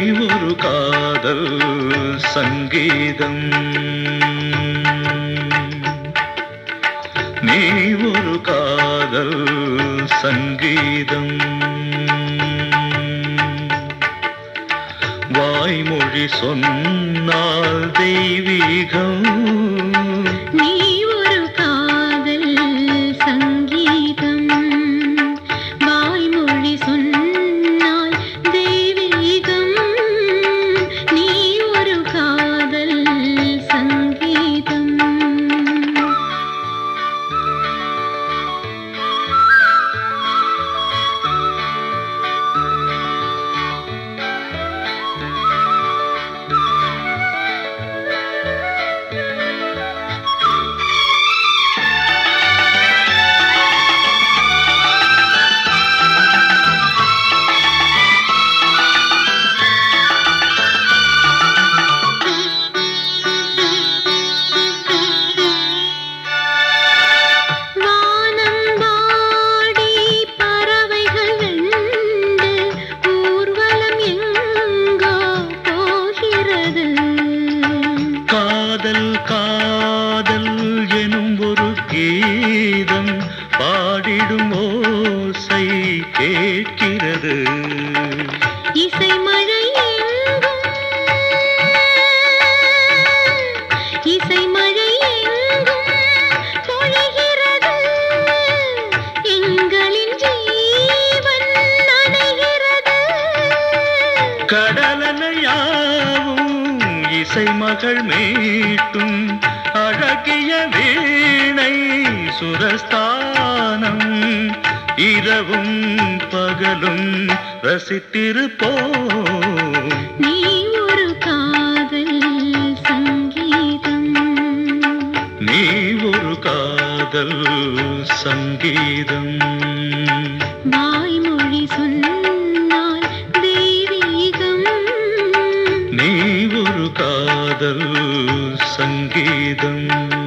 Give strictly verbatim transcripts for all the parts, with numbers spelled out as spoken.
ஒரு காதல் சங்கீதம், நீ ஒரு காதல் சங்கீதம். வாய்மொழி சொன்னால் தெய்வீகம், நீ ஒரு காதல் சங்கீதம். வாய்மொழி சொன்னால் தெய்வீகம், நீ ஒரு காதல் சங்கீதம். காதல் காதல் எனும் ஒரு கீதம் பாடிடும் ஓசை கேட்கிறது. இசை மழை எங்கும், இசை மழை எங்கும் பொழிகிறது. எங்களின் ஜீவன் நனைகிறது. கடலனையாவும் இசை மகள் மீட்டும் அழகிய வீணை சுரஸ்தானம். இரவும் பகலும் ரசித்திருப்போம். நீ ஒரு காதல் சங்கீதம், நீ ஒரு காதல் சங்கீதம். வாய்மொழி சொன்னால் தெய்வீகம், நீ ஒரு காதல் சங்கீதம்.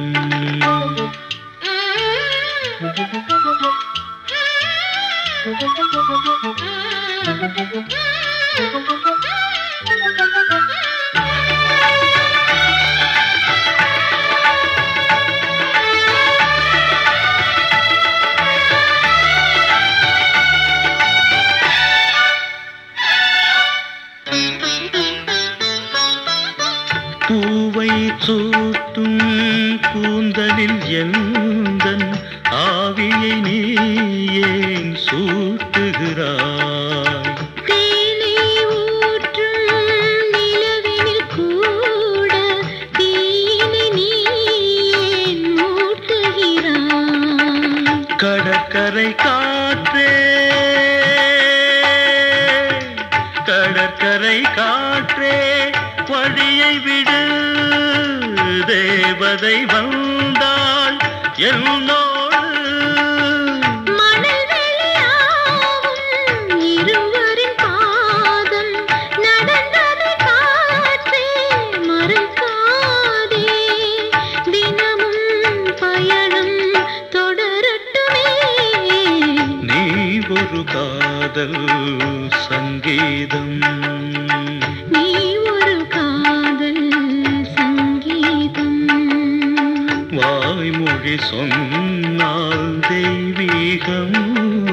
பூவை சூட்டும் கூந்தலில் எந்தன் ஆவியை நீ ஏன் சூட்டுகிறாய்? தேனை ஊற்றும் நிலவினில் கூட தீயினை நீ ஏன் மூட்டுகிறாய்? கடற்கரை காற்றே, கடற்கரை காற்றே வழியை விடு. தேவதை வந்தாள் என்னோடு. மணல் வெளியாகும் இருவரின் பாதம் நடந்தது காற்றே, மறைக்காதே. தினமும் பயணம் தொடரட்டுமே. நீ ஒரு காதல் சங்கீதம், நீ ஒரு காதல் சங்கீதம். வாய்மொழி சொன்னால் தெய்வீகம்,